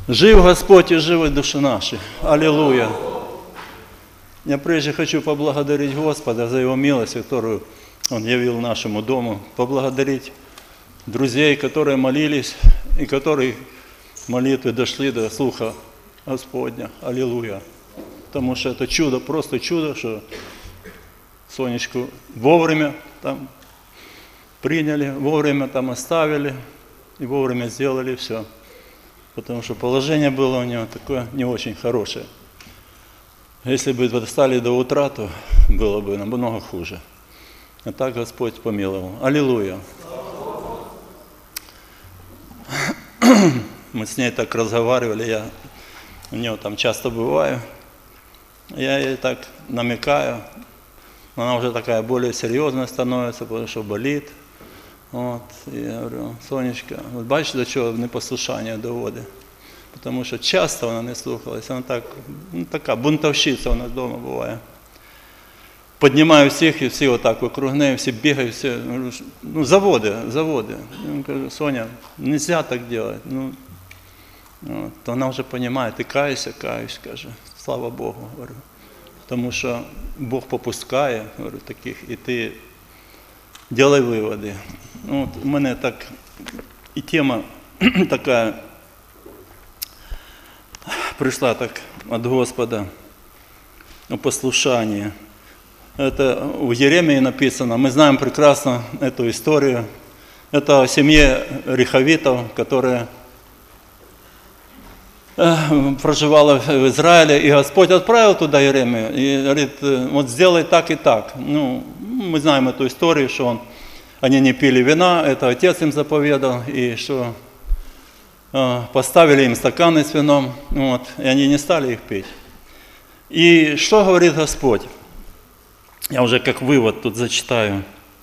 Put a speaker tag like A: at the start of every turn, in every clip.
A: Жив Господь и живы души наши. Аллилуйя. Я прежде хочу поблагодарить Господа за Его милость, которую Он явил нашему дому. Поблагодарить друзей, которые молились, и которые молитвы дошли до слуха Господня. Аллилуйя. Потому что это чудо, просто чудо, что Сонечку вовремя там приняли, вовремя там оставили и вовремя сделали все. Потому что положение было у него такое не очень хорошее. Если бы достали до утра, то было бы намного хуже. А так Господь помиловал. Аллилуйя. Мы с ней так разговаривали, я у нее там часто бываю. Я ей так намекаю. Она уже такая более серьезная становится, потому что болит. Вот. І я говорю, Сонечка, от бачите, до чого непослушання доводить? Тому що часто вона не слухалась, вона так, така бунтовщиця у нас вдома буває. Піднімаю всіх, і всі отак вокруг неї, всі бігають, всі, ну, заводи. Я кажу, Соня, нельзя так робити. Ну, от, вона вже розуміє, ти каюсь, каже, слава Богу, говорю. Тому що Бог попускає, говорю, таких, і ти делай виводи. Ну, от, у мене так і тема така пришла так от Господа о послушании. Это в Еремии написано, мы знаем прекрасно эту историю. Это о семье Рехавитов, которая проживала в Израиле, и Господь отправил туда Еремию и говорит, вот сделай так и так. Ну, мы знаем эту историю, что они не пили вина, это отец им заповедал, и что поставили им стаканы с вином, вот, и они не стали их пить. И что говорит Господь? Я уже как вывод тут зачитаю.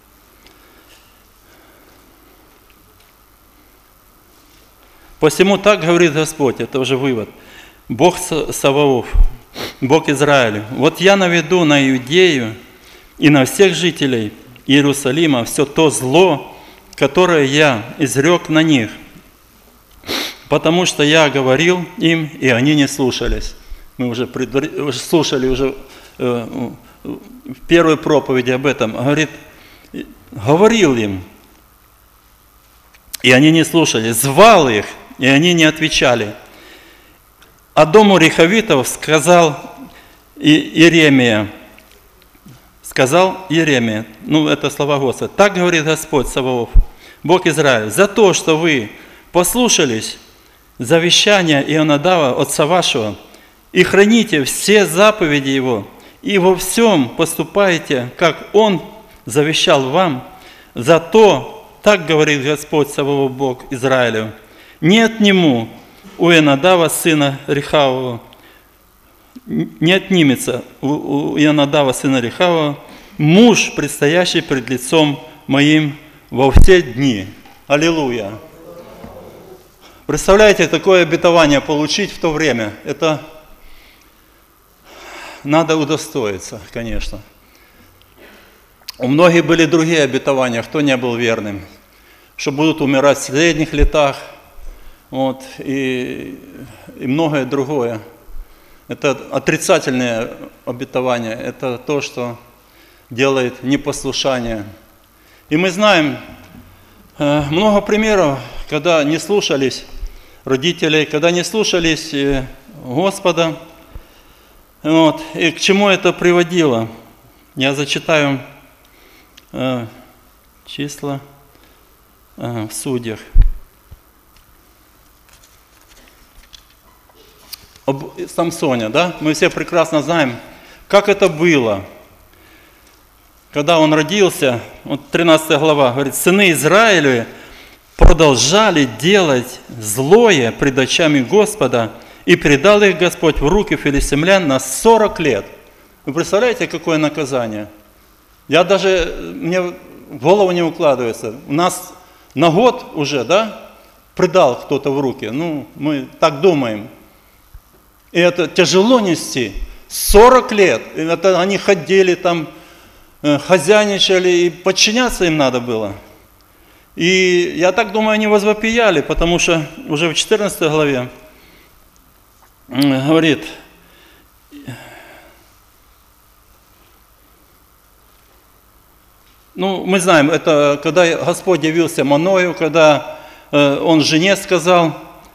A: Посему так говорит Господь, это уже вывод. Бог Саваоф, Бог Израиля. Вот я наведу на Иудею и на всех жителей Иерусалима все то зло, которое я изрек на них, потому что я говорил им, и они не слушались. Мы уже слушали уже в первой проповеди об этом. Говорит, говорил им, и они не слушали. Звал их, и они не отвечали. А дому Рехавитов сказал Иеремия, ну это слова Господа, так говорит Господь Саваоф, Бог Израиля, за то, что вы послушались завещания Ионадава, отца вашего, и храните все заповеди его, и во всем поступаете, как он завещал вам, зато, так говорит Господь Саваоф, Бог Израилев, не отниму у Ионадава, сына Рехавова, не отнимется у Ионадава, сына Рехавова, муж, предстоящий пред лицом моим во все дни. Аллилуйя! Представляете, такое обетование получить в то время, это надо удостоиться, конечно. У многих были другие обетования, кто не был верным, что будут умирать в средних летах, вот, и многое другое. Это отрицательное обетование, это то, что делает непослушание. И мы знаем много примеров, когда не слушались родителей, когда не слушались Господа. Вот. И к чему это приводило? Я зачитаю числа в Судьях. Об Самсоне, да? Мы все прекрасно знаем, как это было. Когда он родился, вот 13 глава, говорит, сыны Израилевы продолжали делать злое пред очами Господа, и предал их Господь в руки филистимлян на 40 лет. Вы представляете, какое наказание? Мне в голову не укладывается. У нас на год уже, да, предал кто-то в руки. Ну, мы так думаем. И это тяжело нести. 40 лет. И это они ходили там, хозяйничали, и подчиняться им надо было. И я так думаю, они возвопияли, потому что уже в 14 главе говорит, ну, мы знаем, это когда Господь явился Маною, когда Он жене сказал,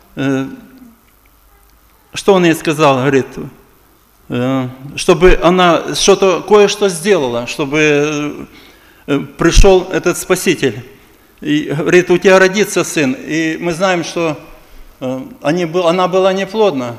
A: что Он ей сказал, говорит, чтобы она что-то, кое-что сделала, чтобы пришел этот Спаситель. И говорит, у тебя родится сын. И мы знаем, что она была неплодна.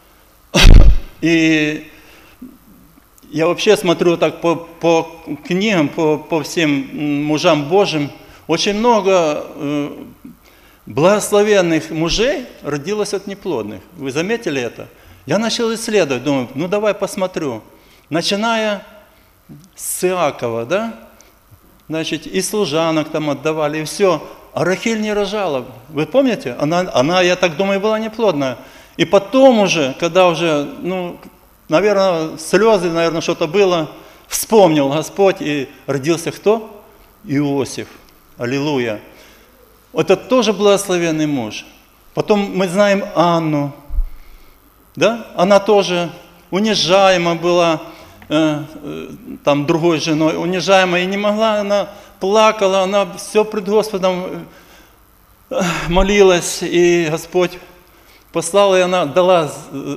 A: И я вообще смотрю так по книгам, по всем мужам Божьим, очень много благословенных мужей родилось от неплодных. Вы заметили это? Я начал исследовать, думаю, ну давай посмотрю. Начиная с Иакова, да? Значит, и служанок там отдавали, и все. А Рахиль не рожала. Вы помните? Она, я так думаю, была неплодная. И потом уже, когда уже, ну, наверное, слезы, наверное, что-то было, вспомнил Господь, и родился кто? Иосиф. Аллилуйя. Это тоже благословенный муж. Потом мы знаем Анну. Да? Она тоже унижаема была, там, другой женой, унижаема, и не могла, она плакала, она все пред Господом молилась, и Господь послал, и она дала,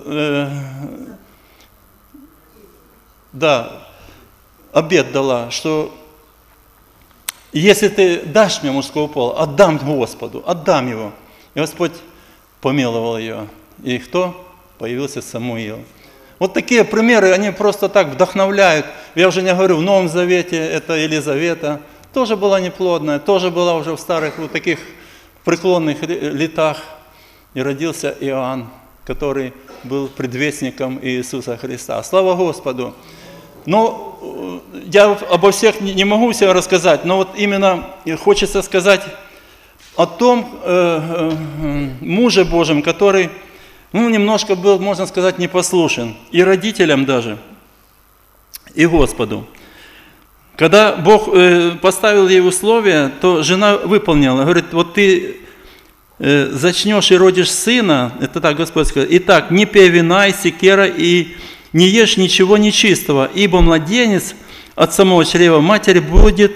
A: обет дала, что если ты дашь мне мужского пола, отдам Господу, отдам его. И Господь помиловал ее. И кто? Появился Самуил. Вот такие примеры, они просто так вдохновляют. Я уже не говорю, в Новом Завете это Елизавета, тоже была неплодная, тоже была уже в старых вот таких преклонных летах. И родился Иоанн, который был предвестником Иисуса Христа. Слава Господу! Но я обо всех не могу все рассказать, но вот именно хочется сказать о том муже Божьем, который, ну, немножко был, можно сказать, непослушен. И родителям даже, и Господу. Когда Бог поставил ей условия, то жена выполнила. Говорит, вот ты зачнешь и родишь сына, это так Господь сказал, итак, не пей вина и секера, и не ешь ничего нечистого, ибо младенец от самого чрева матери будет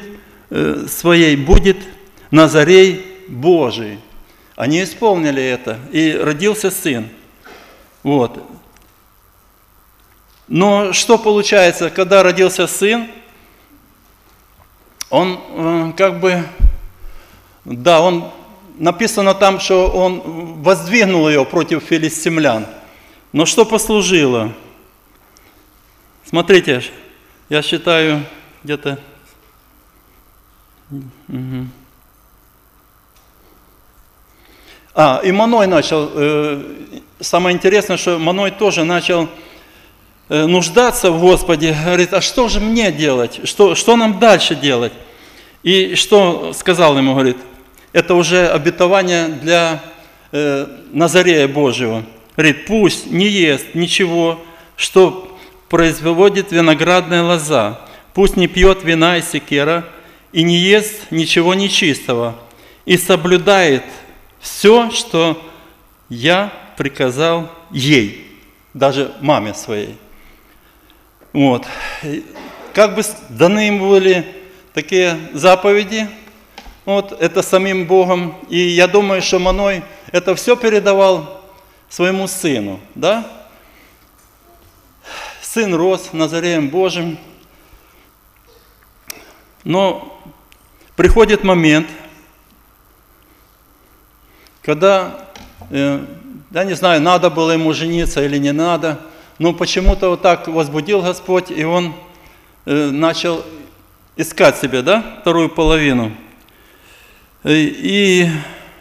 A: Назарей Божий. Они исполнили это, и родился сын. Вот. Но что получается, когда родился сын, он написано там, что он воздвигнул ее против филистимлян. Но что послужило? Смотрите, я считаю где-то... И Маной начал, самое интересное, что Маной тоже начал нуждаться в Господе, говорит, а что же мне делать, что нам дальше делать? И что сказал ему, говорит, это уже обетование для Назарея Божьего. Говорит, пусть не ест ничего, что производит виноградная лоза, пусть не пьет вина и секера, и не ест ничего нечистого, и соблюдает все, что я приказал ей, даже маме своей. Вот. Как бы даны им были такие заповеди, вот, это самим Богом. И я думаю, что Маной это все передавал своему сыну. Да? Сын рос Назареем Божьим. Но приходит момент, когда, я не знаю, надо было ему жениться или не надо, но почему-то вот так возбудил Господь, и он начал искать себе, да, вторую половину. И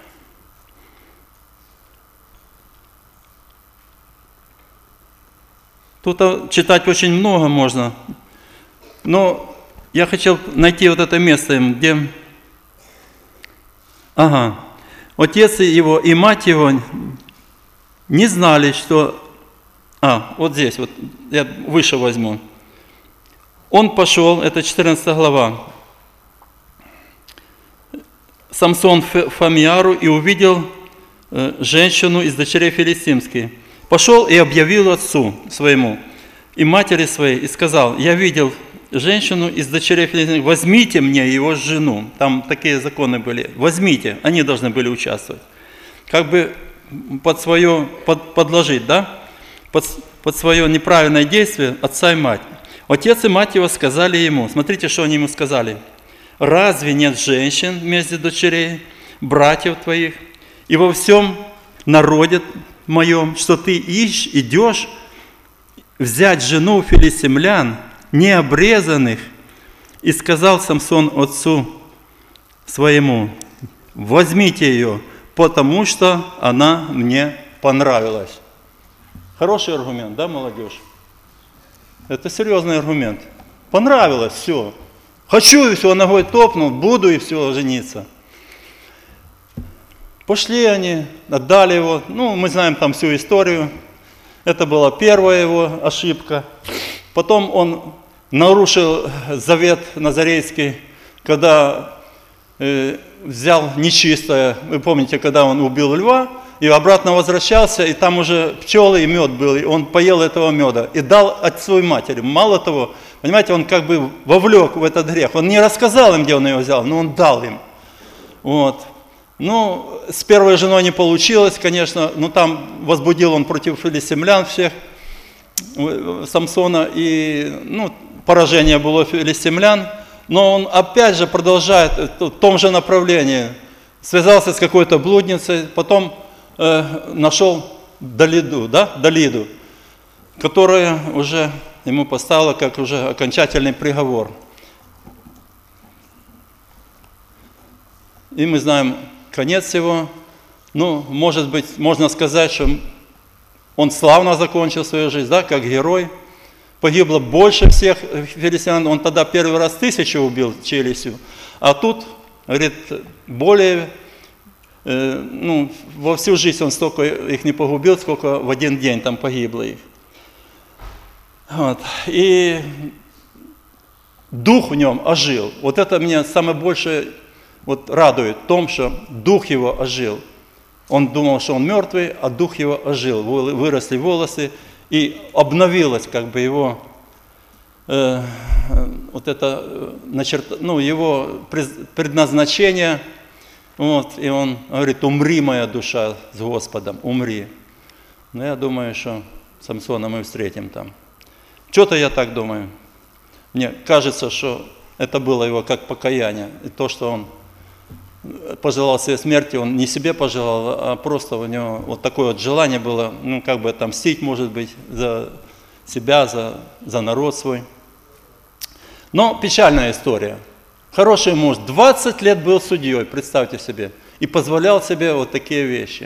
A: тут читать очень много можно, но я хотел найти вот это место, где... Отец его и мать его не знали, что... вот здесь, вот я выше возьму. Он пошел, это 14 глава, Самсон в Фамиару и увидел женщину из дочерей филистимских. пошел и объявил отцу своему и матери своей, и сказал: я видел женщину из дочерей филистимлян, возьмите мне его жену. Там такие законы были. Возьмите, они должны были участвовать. Как бы подложить, да? Под свое неправильное действие отца и мать. Отец и мать его сказали ему, смотрите, что они ему сказали. Разве нет женщин вместе дочерей, братьев твоих, и во всем народе моем, что ты идешь взять жену филистимлян, необрезанных? И сказал Самсон отцу своему: возьмите ее, потому что она мне понравилась. Хороший аргумент, да, молодежь? Это серьезный аргумент. Понравилось, все. Хочу, и все, ногой топнул, буду, и все, жениться. Пошли они, отдали его. Ну, мы знаем там всю историю. Это была первая его ошибка. Потом он нарушил завет назарейский, когда взял нечистое. Вы помните, когда он убил льва, и обратно возвращался, и там уже пчелы и мед был, и он поел этого меда и дал отцу и матери. Мало того, понимаете, он как бы вовлек в этот грех. Он не рассказал им, где он ее взял, но он дал им. Вот. Ну, с первой женой не получилось, конечно, но там возбудил он против филистимлян всех, Самсона, и поражение было филистимлян, но он опять же продолжает в том же направлении. Связался с какой-то блудницей, потом нашел Далиду, которая уже ему поставила как уже окончательный приговор. И мы знаем конец его. Ну, может быть, можно сказать, что он славно закончил свою жизнь, да, как герой. Погибло больше всех филистимлян. Он тогда первый раз 1000 убил челюстью. А тут, говорит, более, во всю жизнь он столько их не погубил, сколько в один день там погибло их. Вот. И дух в нем ожил. Вот это меня самое большее радует в том, что дух его ожил. Он думал, что он мертвый, а дух его ожил. Выросли волосы, и обновилось как бы его его предназначение. Вот, и он говорит: умри, моя душа, с Господом, умри. Но я думаю, что Самсона мы встретим там. Что-то я так думаю. Мне кажется, что это было его как покаяние. И то, что он пожелал себе смерти, он не себе пожелал, а просто у него вот такое вот желание было, как бы отомстить, может быть, за себя, за народ свой. Но печальная история. Хороший муж, 20 лет был судьей, представьте себе, и позволял себе вот такие вещи.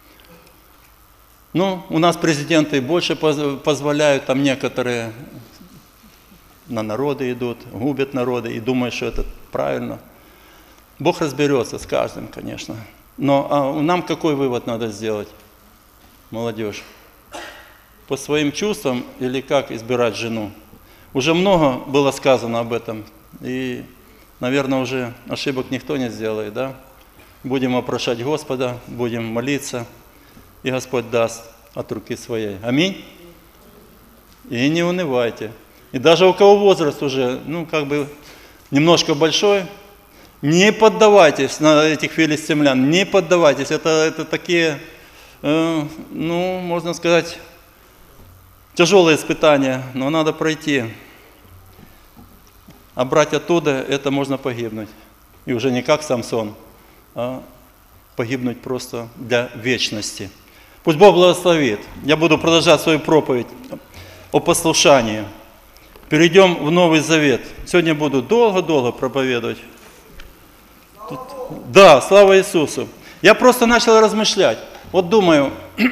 A: У нас президенты больше позволяют, там некоторые на народы идут, губят народы и думают, что это правильно. Бог разберется с каждым, конечно. Но нам какой вывод надо сделать, молодежь? По своим чувствам или как избирать жену? Уже много было сказано об этом. И, наверное, уже ошибок никто не сделает, да? Будем вопрошать Господа, будем молиться, и Господь даст от руки своей. Аминь. И не унывайте. И даже у кого возраст уже, немножко большой, не поддавайтесь на этих филистимлян, не поддавайтесь. Это такие, можно сказать, тяжелые испытания, но надо пройти. А брать оттуда, это можно погибнуть. И уже не как Самсон, а погибнуть просто для вечности. Пусть Бог благословит. Я буду продолжать свою проповедь о послушании. Перейдем в Новый Завет. Сегодня буду долго-долго проповедовать. Да, слава Иисусу. Я просто начал размышлять. Вот думаю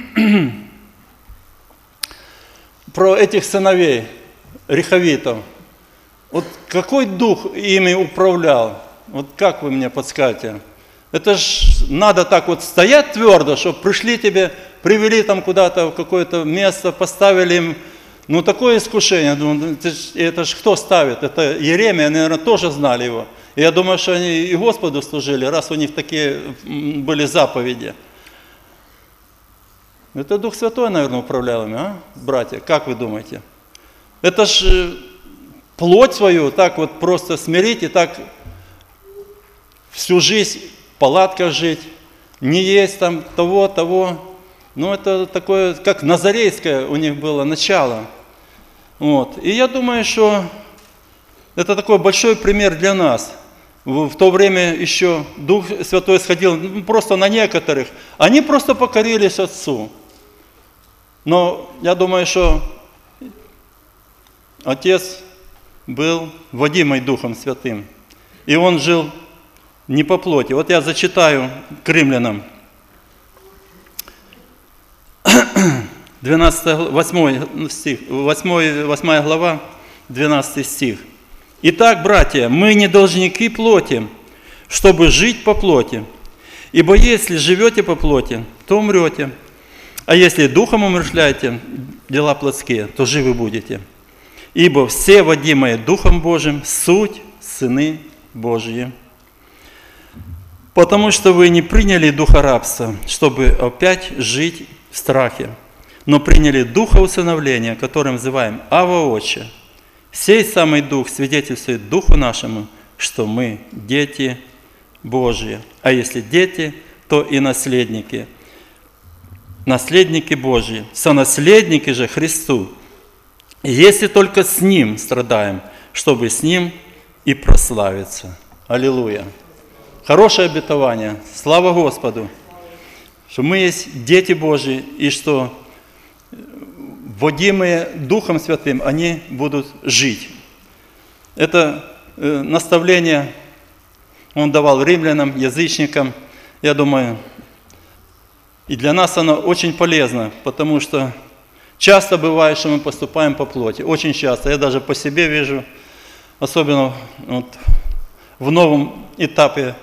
A: про этих сыновей рехавитов. Вот какой дух ими управлял? Вот как вы мне подскажете? Это ж надо так вот стоять твердо, чтобы пришли тебе, привели там куда-то в какое-то место, поставили им, такое искушение. Думаю, это ж кто ставит? Это Иеремия, наверное, тоже знали его. И я думаю, что они и Господу служили, раз у них такие были заповеди. Это Дух Святой, наверное, управлял ими, а, братья? Как вы думаете? Это ж плоть свою так вот просто смирить и так всю жизнь в палатках жить, не есть там того. Ну, это такое, как назарейское у них было начало. Вот. И я думаю, что это такой большой пример для нас. В то время еще Дух Святой сходил просто на некоторых. Они просто покорились Отцу. Но я думаю, что Отец был водимый Духом Святым. И Он жил не по плоти. Вот я зачитаю к римлянам. 8 глава, 12 стих. Итак, братья, мы не должники плоти, чтобы жить по плоти. Ибо если живете по плоти, то умрете. А если духом умерщвляете дела плотские, то живы будете. Ибо все водимые Духом Божиим суть сыны Божьи. Потому что вы не приняли духа рабства, чтобы опять жить в страхе, но приняли духа усыновления, которым называем Ава Отче. Сей самый Дух свидетельствует Духу нашему, что мы дети Божьи. А если дети, то и наследники. Наследники Божьи, сонаследники же Христу. Если только с Ним страдаем, чтобы с Ним и прославиться. Аллилуйя. Хорошее обетование. Слава Господу, что мы есть дети Божьи, и что водимые Духом Святым, они будут жить. Это наставление Он давал римлянам, язычникам. Я думаю, и для нас оно очень полезно, потому что часто бывает, что мы поступаем по плоти. Очень часто. Я даже по себе вижу, особенно вот в новом этапе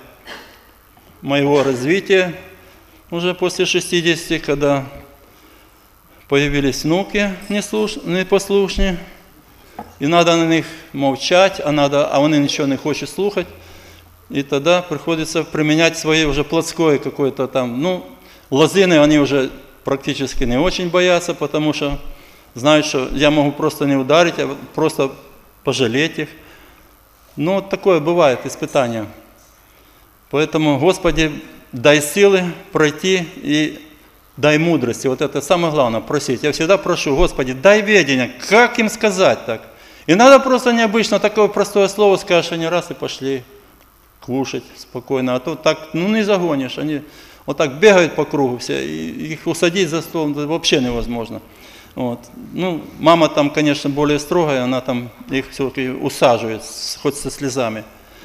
A: моего развития, уже после 60, когда появились внуки непослушные, и надо на них молчать, а они ничего не хотят слушать, и тогда приходится применять свои уже плотское какое-то там, лозины они уже практически не очень боятся, потому что знают, что я могу просто не ударить, а просто пожалеть их. Но такое бывает, испытание. Поэтому, Господи, дай силы пройти и дай мудрости. Вот это самое главное, просить. Я всегда прошу, Господи, дай ведение, как им сказать так. И надо просто необычно такое простое слово скажешь, они раз и пошли кушать спокойно. А то так, не загонишь. Они вот так бегают по кругу все, и их усадить за стол вообще невозможно. Вот. Мама там, конечно, более строгая, она там их все-таки усаживает, хоть со слезами.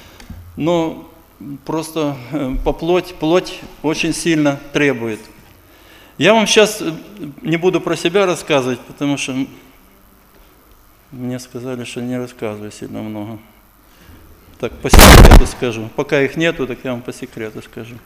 A: Но просто плоть очень сильно требует. Я вам сейчас не буду про себя рассказывать, потому что мне сказали, что не рассказываю сильно много. Так, по секрету скажу. Пока их нету, так я вам по секрету скажу.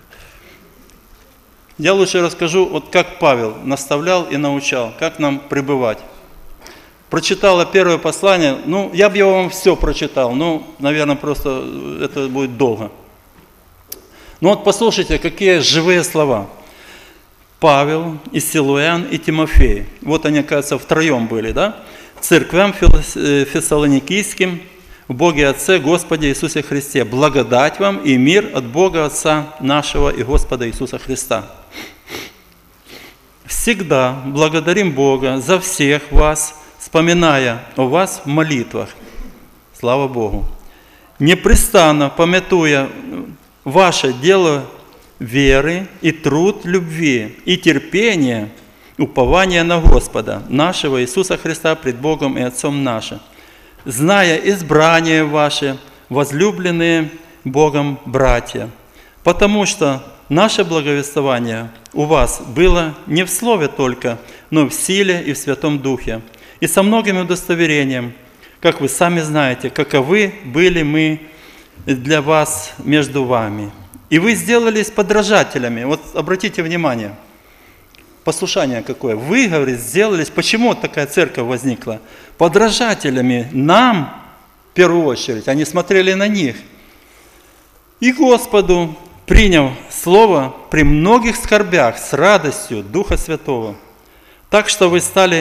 A: Я лучше расскажу, вот как Павел наставлял и научал, как нам пребывать. Прочитала первое послание, я бы его вам все прочитал, наверное, просто это будет долго. Вот послушайте, какие живые слова. Павел, и Силуан, и Тимофей. Вот они, кажется, втроем были, да? Церквям фессалоникийским, в Боге Отце, Господе Иисусе Христе. Благодать вам и мир от Бога Отца нашего и Господа Иисуса Христа. Всегда благодарим Бога за всех вас, вспоминая о вас в молитвах. Слава Богу. Непрестанно памятуя ваше дело веры и труд любви, и терпение, упование на Господа, нашего Иисуса Христа пред Богом и Отцом нашим, зная избрание ваше, возлюбленные Богом братья, потому что наше благовествование у вас было не в слове только, но в силе и в Святом Духе, и со многим удостоверением, как вы сами знаете, каковы были мы для вас между вами. И вы сделались подражателями. Вот обратите внимание, послушание какое. Вы, говорит, сделались, почему такая церковь возникла? Подражателями нам, в первую очередь, они смотрели на них. И Господу, приняв слово при многих скорбях с радостью Духа Святого, так что вы стали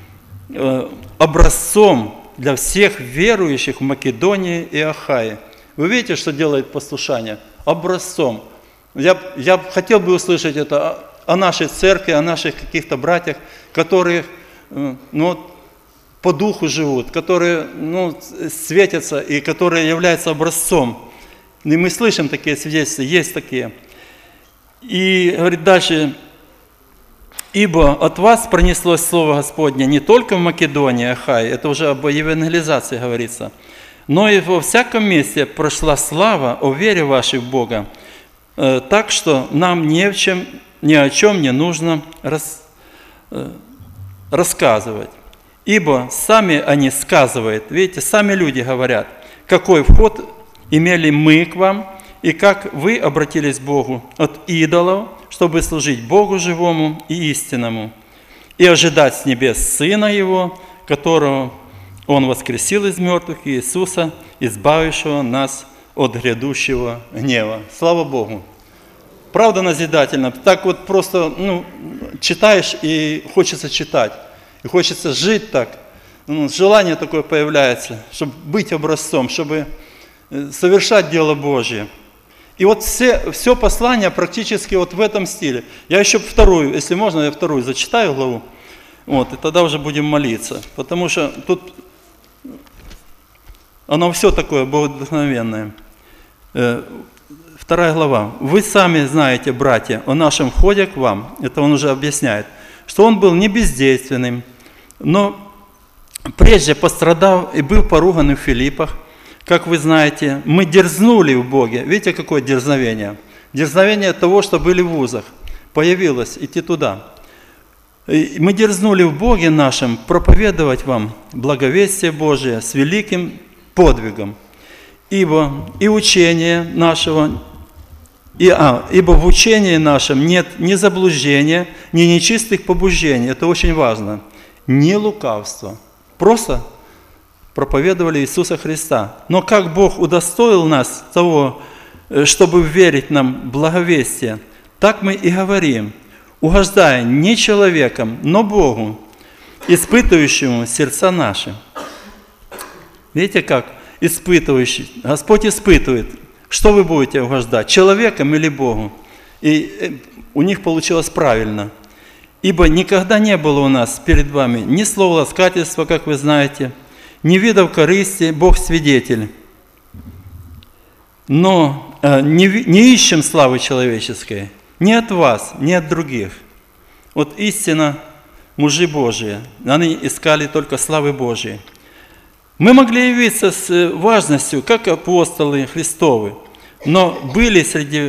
A: образцом для всех верующих в Македонии и Ахае. Вы видите, что делает послушание? Образцом. Я хотел бы услышать это о нашей церкви, о наших каких-то братьях, которые по духу живут, которые светятся и которые являются образцом. И мы слышим такие свидетельства, есть такие. И говорит дальше: «Ибо от вас пронеслось Слово Господне не только в Македонии, Ахае», это уже об евангелизации говорится, «но и во всяком месте прошла слава о вере вашей в Бога, так что нам ни о чем не нужно рассказывать. Ибо сами они сказывают», видите, сами люди говорят, «какой вход имели мы к вам, и как вы обратились к Богу от идолов, чтобы служить Богу живому и истинному, и ожидать с небес Сына Его, которого Он воскресил из мертвых, Иисуса, избавившего нас от грядущего гнева». Слава Богу! Правда назидательно. Так вот просто читаешь, и хочется читать, и хочется жить так. Желание такое появляется, чтобы быть образцом, чтобы совершать дело Божье. И вот все послание практически вот в этом стиле. Я еще вторую, если можно, я вторую зачитаю главу, и тогда уже будем молиться. Потому что тут оно все такое богодухновенное. 2 глава. «Вы сами знаете, братья, о нашем входе к вам», это он уже объясняет, что он был не бездейственным, но прежде пострадал и был поруган в Филиппах. Как вы знаете, мы дерзнули в Боге. Видите, какое дерзновение? Дерзновение того, что были в вузах. Появилось идти туда. И мы дерзнули в Боге нашем проповедовать вам благовестие Божие с великим подвигом. Ибо в учении нашем нет ни заблуждения, ни нечистых побуждений. Это очень важно. Ни лукавства. Просто проповедовали Иисуса Христа. Но как Бог удостоил нас того, чтобы верить нам благовестие, так мы и говорим, угождая не человеком, но Богу, испытывающему сердца наши. Видите как? Испытывающий. Господь испытывает. Что вы будете угождать, человеком или Богу? И у них получилось правильно. Ибо никогда не было у нас перед вами ни слова ласкательства, как вы знаете, ни видов корысти, Бог свидетель. Но не ищем славы человеческой, ни от вас, ни от других. Вот истинно мужи Божии, они искали только славы Божией. Мы могли явиться с важностью, как апостолы Христовы, но были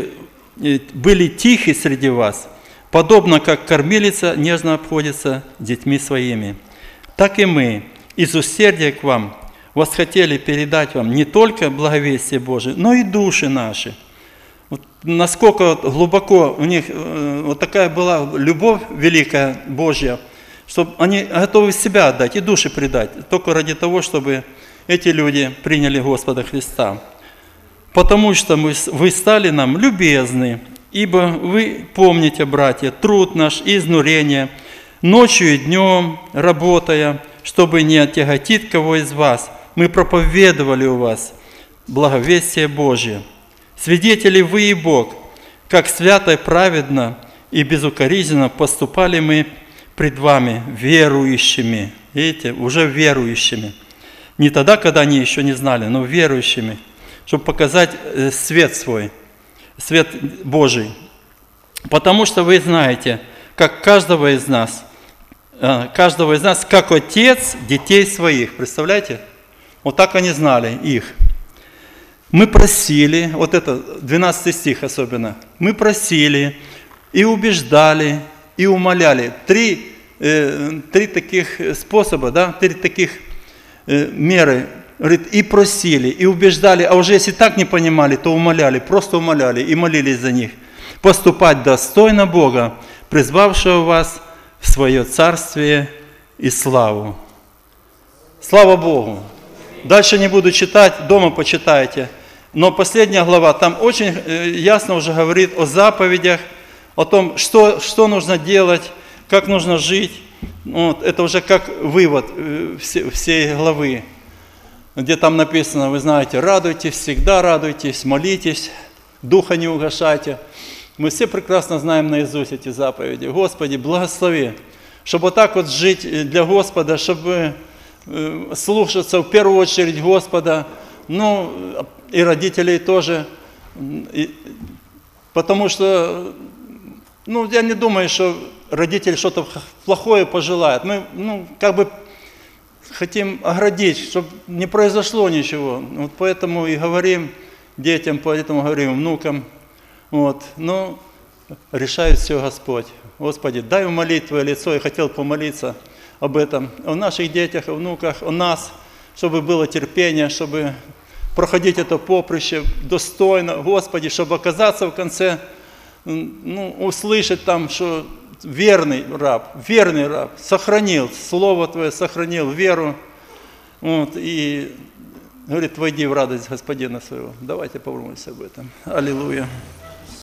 A: тихи среди вас, подобно как кормилица нежно обходится детьми своими. Так и мы из усердия к вам восхотели передать вам не только благовестие Божие, но и души наши. Вот насколько глубоко у них вот такая была любовь великая Божья, чтобы они готовы себя отдать и души предать, только ради того, чтобы эти люди приняли Господа Христа. Потому что вы стали нам любезны, ибо вы помните, братья, труд наш и изнурение, ночью и днем работая, чтобы не отяготить кого из вас, мы проповедовали у вас благовестие Божие. Свидетели вы и Бог, как свято и праведно и безукоризненно поступали мы пред вами верующими. Видите, уже верующими. Не тогда, когда они еще не знали, но верующими, чтобы показать свет свой, свет Божий. Потому что вы знаете, как каждого из нас, как отец детей своих. Представляете? Вот так они знали их. Мы просили, вот это 12 стих особенно, мы просили и убеждали, и умоляли. Три таких способа, да, три таких меры. Говорит, и просили, и убеждали, а уже если так не понимали, то умоляли, просто умоляли и молились за них. Поступать достойно Бога, призвавшего вас в свое царствие и славу. Слава Богу! Дальше не буду читать, дома почитайте. Но последняя глава, там очень ясно уже говорит о заповедях, о том, что нужно делать, как нужно жить. Вот, это уже как вывод всей главы, где там написано, вы знаете, радуйтесь, всегда радуйтесь, молитесь, духа не угашайте. Мы все прекрасно знаем наизусть эти заповеди. Господи, благослови, чтобы вот так вот жить для Господа, чтобы слушаться в первую очередь Господа, ну и родителей тоже, потому что, ну я не думаю, что родитель что-то плохое пожелает. Мы, ну, как бы хотим оградить, чтобы не произошло ничего. Вот поэтому и говорим детям, поэтому говорим внукам. Вот. Но решает все Господь. Господи, дай умолить Твое лицо. Я хотел помолиться об этом, о наших детях, о внуках, о нас, чтобы было терпение, чтобы проходить это поприще достойно, Господи, чтобы оказаться в конце, ну, услышать там, что верный раб, сохранил Слово Твое, сохранил веру, вот, и говорит, войди в радость Господина своего. Давайте помолимся об этом. Аллилуйя.